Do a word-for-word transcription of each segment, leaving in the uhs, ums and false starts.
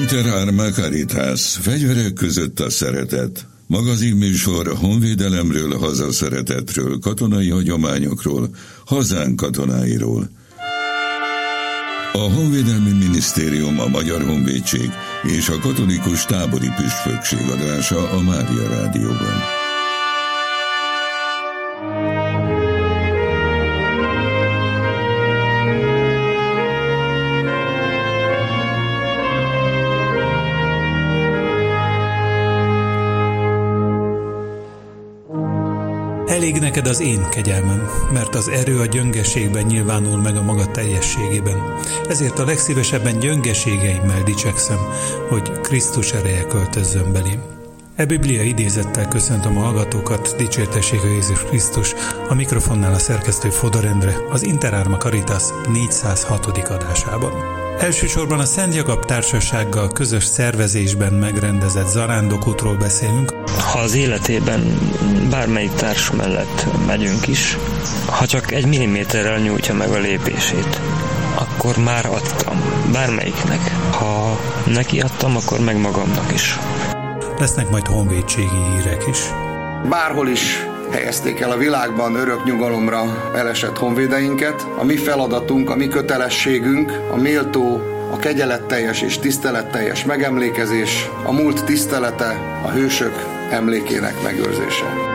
Inter Arma Caritas, fegyverek között a szeretet. Magazinműsor honvédelemről, hazaszeretetről, katonai hagyományokról, hazánk katonáiról. A Honvédelmi Minisztérium, a Magyar Honvédség és a Katolikus Tábori Püspökség adása a Mária Rádióban. Elég neked az én kegyelmem, mert az erő a gyöngeségben nyilvánul meg a maga teljességében. Ezért a legszívesebben gyöngeségeimmel dicsekszem, hogy Krisztus ereje költözzön belém. E Biblia idézettel köszöntöm a hallgatókat, dicsértessék a Jézus Krisztus, a mikrofonnál a szerkesztő Fodor Endre, az Inter Arma Caritas négyszázhatodik adásában. Elsősorban a Szent Jakab Társasággal közös szervezésben megrendezett zarándokútról beszélünk. Ha az életében bármelyik társ mellett megyünk is, ha csak egy milliméterrel nyújtja meg a lépését, akkor már adtam bármelyiknek. Ha neki adtam, akkor meg magamnak is. Lesznek majd honvédségi hírek is. Bárhol is helyezték el a világban örök nyugalomra elesett honvédeinket. A mi feladatunk, a mi kötelességünk, a méltó, a kegyeletteljes és tiszteletteljes megemlékezés, a múlt tisztelete, a hősök emlékének megőrzése.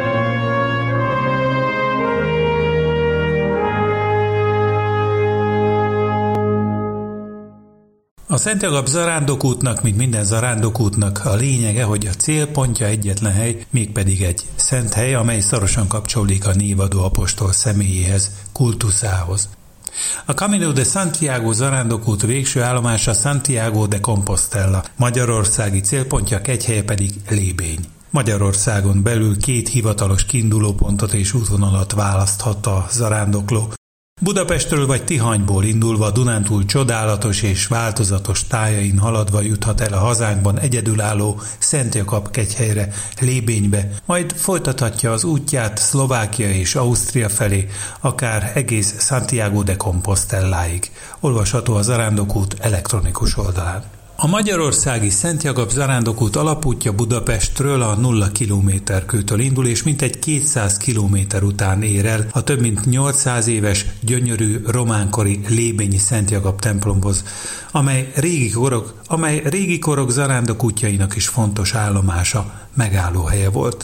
A Szent Jakab zarándokútnak, mint minden zarándokútnak a lényege, hogy a célpontja egyetlen hely, mégpedig egy szent hely, amely szorosan kapcsolódik a névadó apostol személyéhez, kultuszához. A Camino de Santiago zarándokút végső állomása Santiago de Compostela, magyarországi célpontja kegyhelye pedig Lébény. Magyarországon belül két hivatalos kiindulópontot és útvonalat választhat a zarándokló. Budapestről vagy Tihanyból indulva a Dunántúl csodálatos és változatos tájain haladva juthat el a hazánkban egyedülálló Szent Jakab kegyhelyre, Lébénybe, majd folytathatja az útját Szlovákia és Ausztria felé, akár egész Santiago de Composteláig. Olvasható a zarándokút elektronikus oldalán. A magyarországi Szent Jakab zarándokút alapútja Budapestről a nulla kilométerkőtől indul, és mintegy kétszáz kilométer után ér el a több mint nyolcszáz éves, gyönyörű románkori lébényi Szent Jakab templomhoz, amely régi korok, amely régi korok zarándokútjainak is fontos állomása, megállóhelye volt.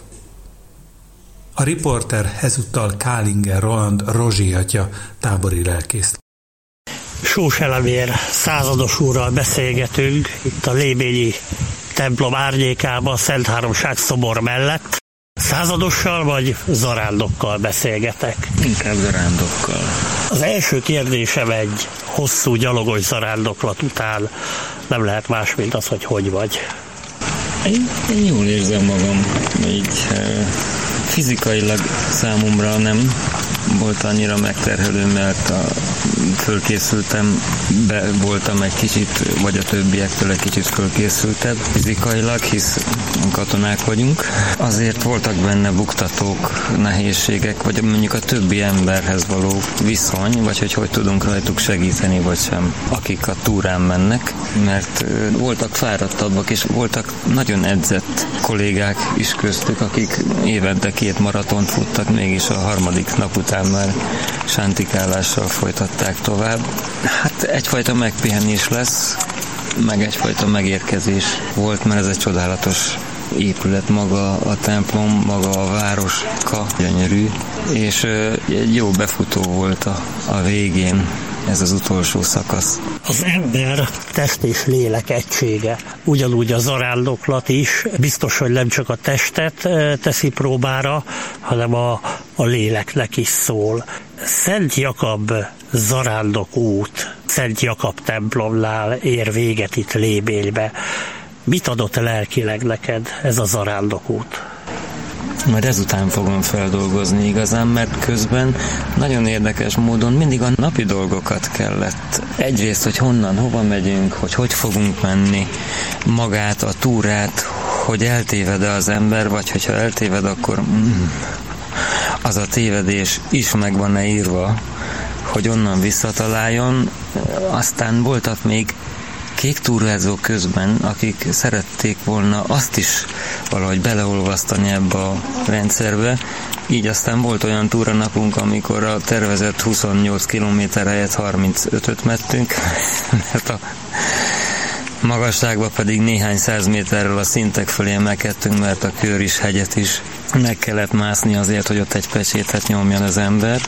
A riporter ezúttal Kálinger Roland Rozsi atya, tábori lelkész. Sós Elemér százados úrral beszélgetünk itt a lébényi templom árnyékában, a Szent Háromság szobor mellett. Századossal vagy zarándokkal beszélgetek? Inkább zarándokkal. Az első kérdésem egy hosszú gyalogos zarándoklat után nem lehet más, mint az, hogy hogy vagy. Én, én jól érzem magam, így fizikailag számomra nem volt annyira megterhelő, mert a, fölkészültem, be voltam egy kicsit, vagy a többiektől egy kicsit fölkészültebb fizikailag, hisz katonák vagyunk. Azért voltak benne buktatók, nehézségek, vagy mondjuk a többi emberhez való viszony, vagy hogy hogy tudunk rajtuk segíteni, vagy sem, akik a túrán mennek, mert voltak fáradtabbak, és voltak nagyon edzett kollégák is köztük, akik évente két maratont futtak, mégis a harmadik nap után már sántikálással folytatták tovább. Hát egyfajta megpihenés lesz, meg egyfajta megérkezés volt, mert ez egy csodálatos épület, maga a templom, maga a városka, gyönyörű, és egy jó befutó volt a, a végén ez az utolsó szakasz. Az ember test és lélek egysége. Ugyanúgy a zarándoklat is. Biztos, hogy nem csak a testet teszi próbára, hanem a, a léleknek is szól. Szent Jakab zarándokút, Szent Jakab templomnál ér véget itt Lébénybe. Mit adott lelkileg neked ez a zarándokút? Majd ezután fogom feldolgozni igazán, mert közben nagyon érdekes módon mindig a napi dolgokat kellett. Egyrészt, hogy honnan, hova megyünk, hogy hogy fogunk menni, magát, a túrát, hogy eltéved-e az ember, vagy hogyha eltéved, akkor mm, az a tévedés is meg van-e írva, hogy onnan visszataláljon. Aztán voltak még kék túrázó közben, akik szerették volna azt is valahogy beleolvasztani ebbe a rendszerbe. Így aztán volt olyan túranapunk, amikor a tervezett huszonnyolc kilométer helyett harmincötöt mentünk, mert a magasságban pedig néhány száz méterrel a szintek fölé emelkedtünk, mert a Kőris hegyet is meg kellett mászni azért, hogy ott egy pecsétet nyomjon az ember.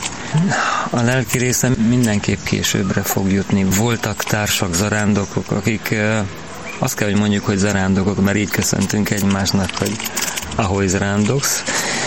A lelki része mindenképp későbbre fog jutni. Voltak társak, zarándokok, akik azt kell, hogy mondjuk, hogy zarándokok, mert így köszöntünk egymásnak, hogy ahogy zarándoksz,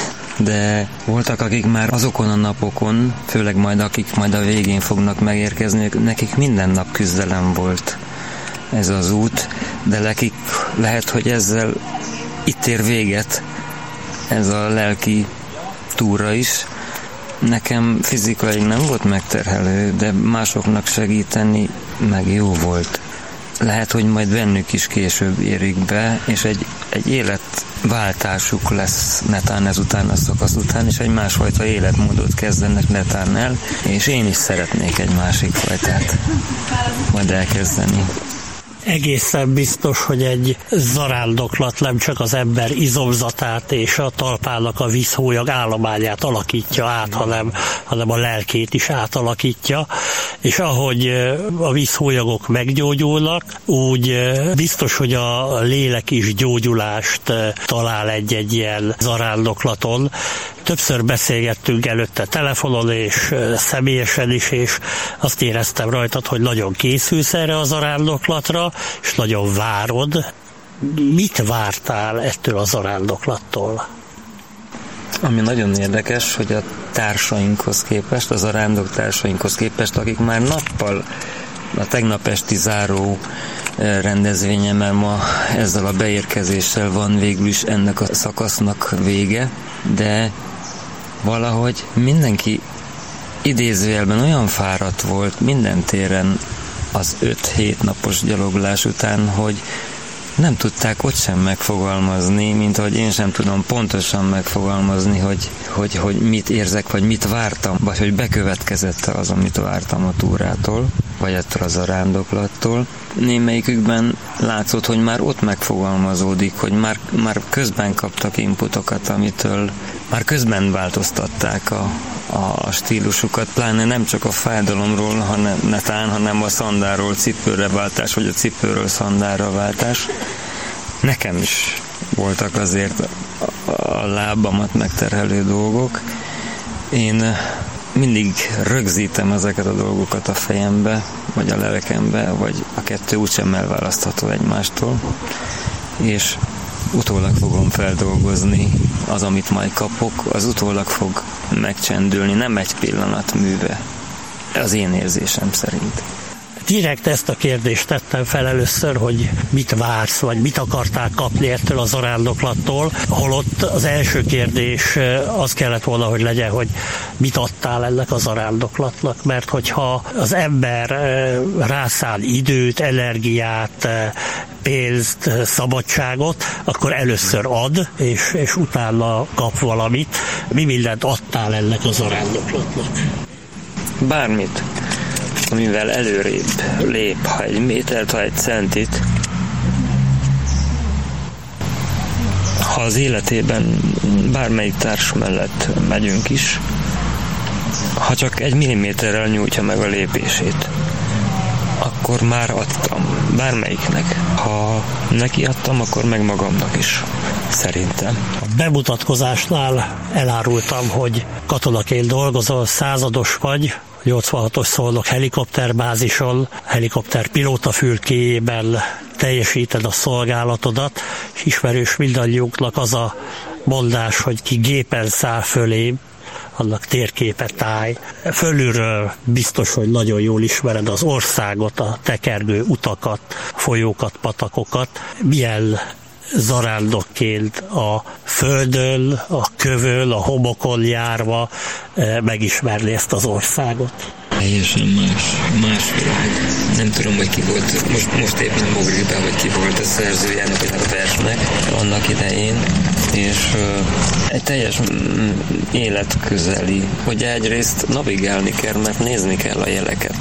de voltak, akik már azokon a napokon, főleg majd akik majd a végén fognak megérkezni, nekik minden nap küzdelem volt ez az út, de nekik lehet, hogy ezzel itt ér véget ez a lelki túra is. Nekem fizikailag nem volt megterhelő, de másoknak segíteni meg jó volt. Lehet, hogy majd bennük is később érik be, és egy, egy életváltásuk lesz netán ezután, a szakasz után, és egy másfajta életmódot kezdenek netán el, és én is szeretnék egy másik fajtát majd elkezdeni. Egészen biztos, hogy egy zarándoklat nem csak az ember izomzatát és a talpának a vízhólyag állományát alakítja át, hanem, hanem a lelkét is átalakítja, és ahogy a vízhólyagok meggyógyulnak, úgy biztos, hogy a lélek is gyógyulást talál egy-egy ilyen zarándoklaton. Többször beszélgettünk előtte telefonon és személyesen is, és azt éreztem rajtad, hogy nagyon készülsz erre a zarándoklatra, és nagyon várod. Mit vártál ettől a zarándoklattól? Ami nagyon érdekes, hogy a társainkhoz képest, a zarándok társainkhoz képest, akik már nappal a tegnap esti záró rendezvényemmel ma ezzel a beérkezéssel van végül is ennek a szakasznak vége, de valahogy mindenki idézőjelben olyan fáradt volt minden téren az öt-hét napos gyaloglás után, hogy nem tudták ott sem megfogalmazni, mint ahogy én sem tudom pontosan megfogalmazni, hogy, hogy, hogy mit érzek, vagy mit vártam, vagy hogy bekövetkezett az, amit vártam a túrától, vagy ettől a zarándoklattól. Némelyikükben látszott, hogy már ott megfogalmazódik, hogy már, már közben kaptak inputokat, amitől már közben változtatták a, a stílusukat, pláne nem csak a fájdalomról, hanem, netán, hanem a szandáról cipőre váltás, vagy a cipőről szandára váltás. Nekem is voltak azért a, a lábamat megterhelő dolgok. Én mindig rögzítem ezeket a dolgokat a fejembe, vagy a lelkembe, vagy a kettő úgysem elválasztható egymástól, és utólag fogom feldolgozni az, amit majd kapok, az utólag fog megcsendülni, nem egy pillanat műve, az én érzésem szerint. Direkt ezt a kérdést tettem fel először, hogy mit vársz, vagy mit akartál kapni ettől a zarándoklattól, holott az első kérdés az kellett volna, hogy legyen, hogy mit adtál ennek a zarándoklatnak, mert hogyha az ember rászáll időt, energiát, pénzt, szabadságot, akkor először ad, és, és utána kap valamit. Mi mindent adtál ennek a zarándoklatnak? Bármit, amivel előrébb lép, ha egy métert, ha egy centit. Ha az életében bármelyik társ mellett megyünk is, ha csak egy milliméterrel nyújtja meg a lépését, akkor már adtam bármelyiknek. Ha neki adtam, akkor meg magamnak is, szerintem. A bemutatkozásnál elárultam, hogy katonaként dolgozol, százados vagy, nyolcvanhatos Szolnok helikopterbázison, helikopterpilóta fülkéjében teljesíted a szolgálatodat, és ismerős mindannyiunknak az a mondás, hogy ki gépen száll fölé, annak térképe táj. Fölülről biztos, hogy nagyon jól ismered az országot, a tekergő utakat, folyókat, patakokat. Milyen zarándokként a földön, a kövön, a homokon járva megismerni ezt az országot? Teljesen más, más világ. Nem tudom, hogy ki volt, most, most éppen Mogrilben, hogy ki volt a szerzője ennek a versnek annak idején, és uh, egy teljes életközeli, hogy egyrészt navigálni kell, mert nézni kell a jeleket.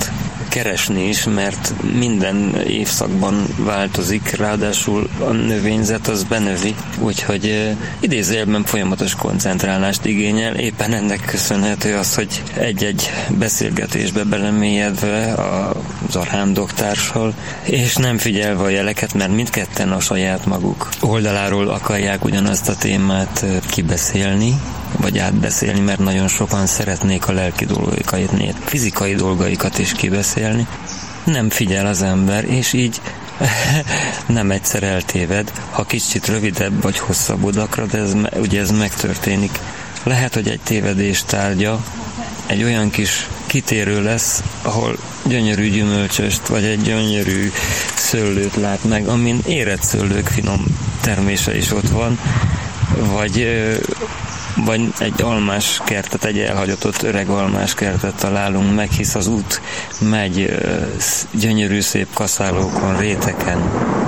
keresni is, mert minden évszakban változik, ráadásul a növényzet az benövi, úgyhogy idézőjelben folyamatos koncentrálást igényel. Éppen ennek köszönhető az, hogy egy-egy beszélgetésbe belemélyedve a zarándoktársal, és nem figyelve a jeleket, mert mindketten a saját maguk oldaláról akarják ugyanazt a témát kibeszélni, vagy átbeszélni, mert nagyon sokan szeretnék a lelki dolgaikat, fizikai dolgaikat is kibeszélni. Nem figyel az ember, és így nem egyszer eltéved, ha kicsit rövidebb vagy hosszabb odakra, de ez, ugye ez megtörténik. Lehet, hogy egy tévedés tárgya egy olyan kis kitérő lesz, ahol gyönyörű gyümölcsöst, vagy egy gyönyörű szőlőt lát meg, amin érett szőlők finom termése is ott van, vagy, vagy egy almás kertet, egy elhagyatott öreg almás kertet találunk meg, hisz az út megy gyönyörű szép kaszálókon, réteken.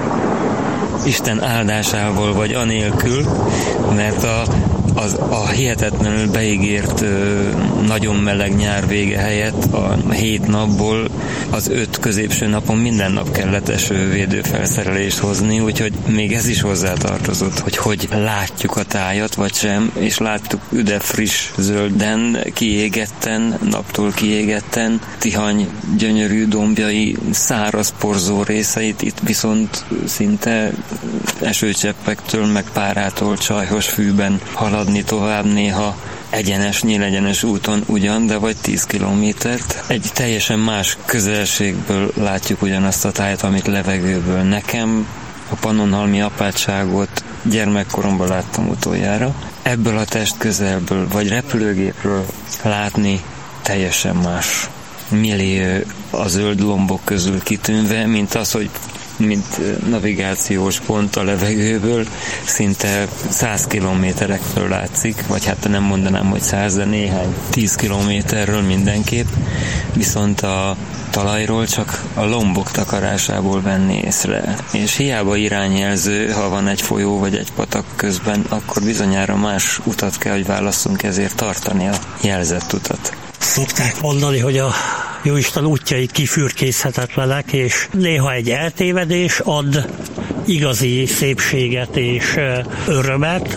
Isten áldásával vagy anélkül, mert a Az, a hihetetlenül beígért ö, nagyon meleg nyár vége helyett a hét napból az öt középső napon minden nap kellett esővédő felszerelést hozni, úgyhogy még ez is hozzátartozott, hogy hogy látjuk a tájat, vagy sem, és láttuk üde friss zölden, kiégetten, naptól kiégetten, Tihany gyönyörű dombjai, száraz porzó részeit, itt viszont szinte esőcseppektől, meg párától csajhos fűben halad tovább, néha egyenes, nyílegyenes úton ugyan, de vagy tíz kilométert. Egy teljesen más közelségből látjuk ugyanazt a tájat, amit levegőből. Nekem a Pannonhalmi apátságot gyermekkoromban láttam utoljára. Ebből a testközelből, vagy repülőgépről látni teljesen más. Millió a zöld lombok közül kitűnve, mint az, hogy mint navigációs pont a levegőből, szinte száz kilométerekről látszik, vagy hát nem mondanám, hogy száz, de néhány tíz kilométerről mindenképp, viszont a talajról csak a lombok takarásából venni észre. És hiába irányjelző, ha van egy folyó vagy egy patak közben, akkor bizonyára más utat kell, hogy válasszunk, ezért tartani a jelzett utat. Szokták mondani, hogy a Jóisten útjai kifürkészhetetlenek, és néha egy eltévedés ad igazi szépséget és örömet,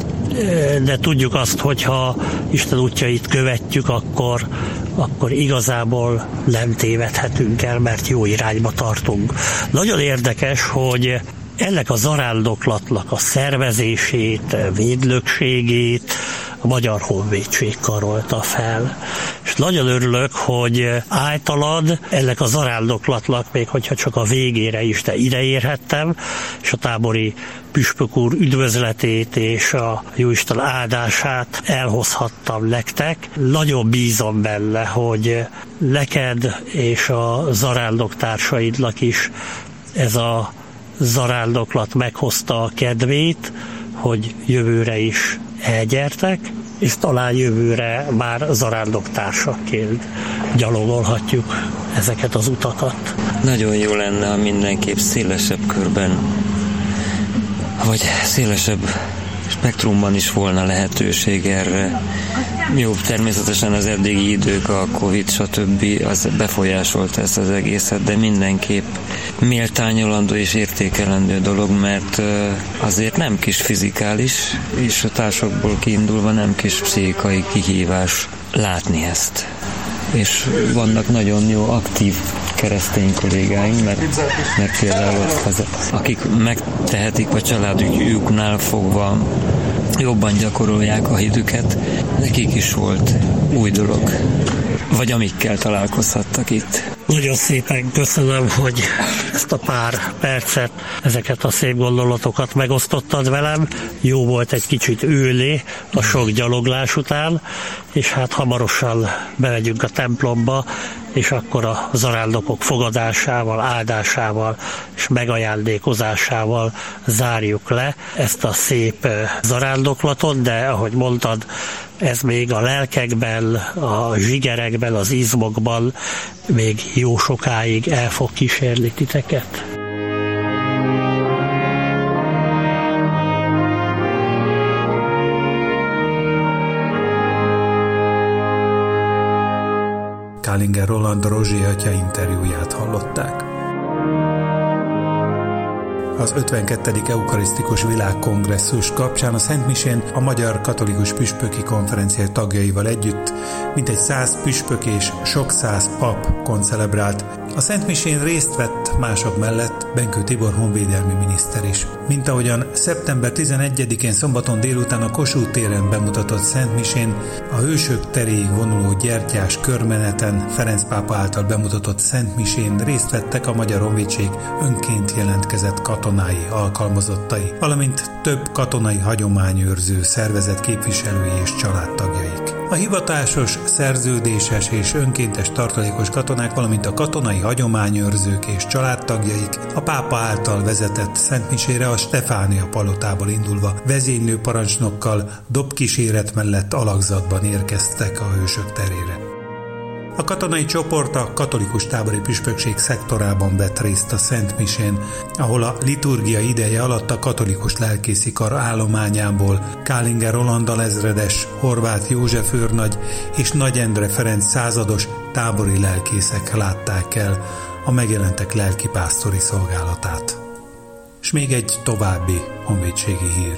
de tudjuk azt, hogyha Isten útjait követjük, akkor, akkor igazából nem tévedhetünk el, mert jó irányba tartunk. Nagyon érdekes, hogy ennek a zarándoklatnak a szervezését, védlökségét a Magyar Honvédség karolta fel. És nagyon örülök, hogy általad ennek a zarándoklatnak, még hogyha csak a végére is, de ideérhettem, és a tábori püspök úr üdvözletét és a Jóisten áldását elhozhattam nektek. Nagyon bízom benne, hogy neked és a zarándoktársaidnak is ez a zarándoklat meghozta a kedvét, hogy jövőre is elgyertek, és talán jövőre már zarándoktársaként gyalogolhatjuk ezeket az utakat. Nagyon jó lenne, ha mindenképp szélesebb körben, vagy szélesebb spektrumban is volna lehetőség erre. Jó, természetesen az eddigi idők, a Covid, stb. Az befolyásolta ezt az egészet, de mindenképp méltányolandó és értékelendő dolog, mert azért nem kis fizikális, és a társakból kiindulva nem kis pszichikai kihívás látni ezt. És vannak nagyon jó, aktív keresztény kollégáink, mert, mert például az, akik megtehetik a családjuknál fogva jobban gyakorolják a hitüket, nekik is volt új dolog, vagy amikkel találkozhattak itt. Nagyon szépen köszönöm, hogy ezt a pár percet, ezeket a szép gondolatokat megosztottad velem. Jó volt egy kicsit ülni a sok gyaloglás után, és hát hamarosan bemegyünk a templomba, és akkor a zarándokok fogadásával, áldásával és megajándékozásával zárjuk le ezt a szép zarándoklatot, de ahogy mondtad, ez még a lelkekben, a zsigerekben, az izmokban még jó sokáig el fog kísérni titeket. Kálinger Roland Rozsé atya interjúját hallották. Az ötvenkettedik eukarisztikus világkongresszus kapcsán a Szentmisén a Magyar Katolikus Püspöki Konferencia tagjaival együtt mintegy száz püspök és sok száz pap koncelebrált. A Szentmisén részt vett mások mellett Benkő Tibor honvédelmi miniszter is. Mint ahogyan szeptember tizenegyedikén szombaton délután a Kossuth téren bemutatott Szentmisén, a Hősök teréig vonuló gyertyás körmeneten Ferenc pápa által bemutatott Szentmisén részt vettek a Magyar Honvédség önként jelentkezett katonái, alkalmazottai, valamint több katonai hagyományőrző szervezet képviselői és családtagjaik. A hivatásos, szerződéses és önkéntes tartalékos katonák, valamint a katonai hagyományőrzők és családtagjaik a pápa által vezetett szentmisére a Stefánia palotából indulva vezénylő parancsnokkal dobkíséret mellett alakzatban érkeztek a Hősök terére. A katonai csoport a katolikus tábori püspökség szektorában vett részt a Szentmisén, ahol a liturgia ideje alatt a katolikus lelkészi kar állományából Kálinger Roland alezredes, Horváth József őrnagy és Nagy Endre Ferenc százados tábori lelkészek látták el a megjelentek lelkipásztori szolgálatát. S még egy további honvédségi hír.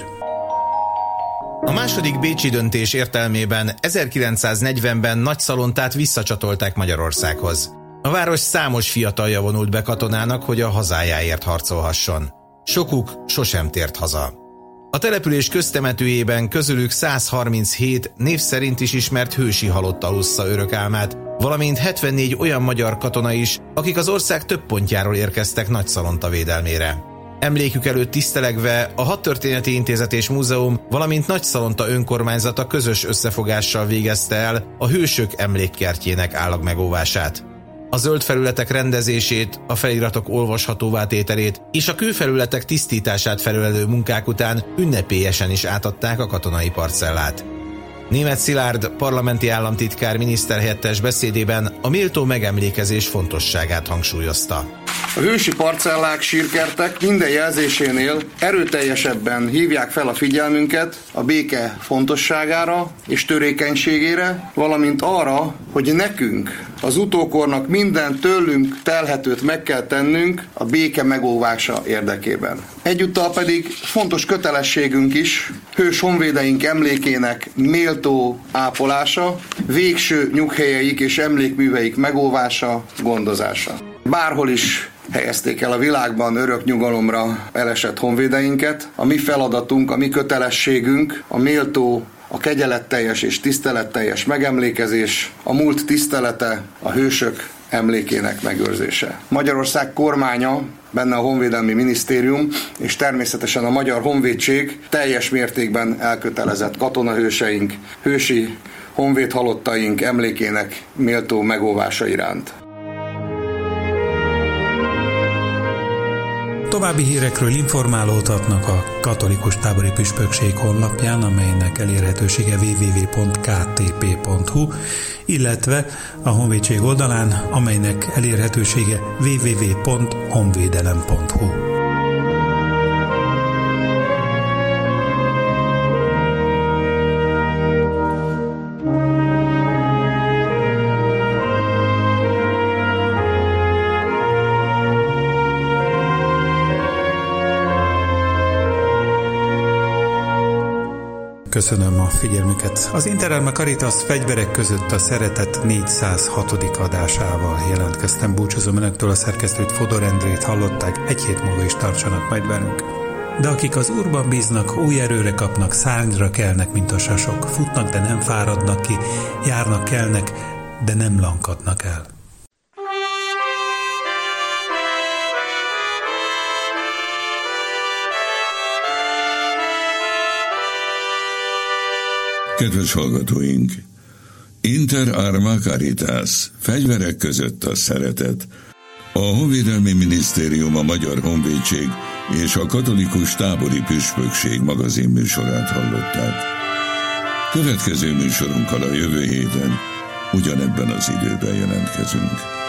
A második bécsi döntés értelmében ezerkilencszáznegyvenben Nagyszalontát visszacsatolták Magyarországhoz. A város számos fiatalja vonult be katonának, hogy a hazájáért harcolhasson. Sokuk sosem tért haza. A település köztemetőjében közülük száz harminchét név szerint is ismert hősi halott alussza örök álmát, valamint hetvennégy olyan magyar katona is, akik az ország több pontjáról érkeztek Nagyszalonta védelmére. Emlékük előtt tisztelegve a Hadtörténeti Intézet és Múzeum, valamint Nagyszalonta önkormányzata közös összefogással végezte el a Hősök emlékkertjének állagmegóvását. A zöld felületek rendezését, a feliratok olvashatóvá tételét és a kőfelületek tisztítását felülelő munkák után ünnepélyesen is átadták a katonai parcellát. Németh Szilárd parlamenti államtitkár miniszterhelyettes beszédében a méltó megemlékezés fontosságát hangsúlyozta. A hősi parcellák, sírkertek minden jelzésénél erőteljesebben hívják fel a figyelmünket a béke fontosságára és törékenységére, valamint arra, hogy nekünk, az utókornak minden tőlünk telhetőt meg kell tennünk a béke megóvása érdekében. Egyúttal pedig fontos kötelességünk is hős honvédeink emlékének méltó ápolása, végső nyughelyeik és emlékműveik megóvása, gondozása. Bárhol is helyezték el a világban örök nyugalomra elesett honvédeinket, a mi feladatunk, a mi kötelességünk a méltó, a kegyeletteljes és tiszteletteljes megemlékezés, a múlt tisztelete, a hősök emlékének megőrzése. Magyarország kormánya, benne a Honvédelmi Minisztérium és természetesen a Magyar Honvédség teljes mértékben elkötelezett katonahőseink, hősi honvédhalottaink emlékének méltó megóvása iránt. További hírekről informálódhatnak a Katolikus Tábori Püspökség honlapján, amelynek elérhetősége double-u double-u double-u pont k t p pont h u, illetve a Honvédség oldalán, amelynek elérhetősége double-u double-u double-u pont honvédelem pont h u. Köszönöm a figyelmüket. Az Interalma Caritas fegyverek között a szeretet négyszázhatodik adásával jelentkeztem. Búcsúzom önöktől, a szerkesztőt, Fodor Endrét hallották, egy hét múlva is tartsanak majd velünk. De akik az Úrban bíznak, új erőre kapnak, szárnyra kelnek, mint a sasok. Futnak, de nem fáradnak ki, járnak, kelnek, de nem lankadnak el. Kedves hallgatóink! Inter Arma Caritas, fegyverek között a szeretet. A Honvédelmi Minisztérium, a Magyar Honvédség és a Katolikus Tábori Püspökség magazin műsorát hallották. Következő műsorunkkal a jövő héten ugyanebben az időben jelentkezünk.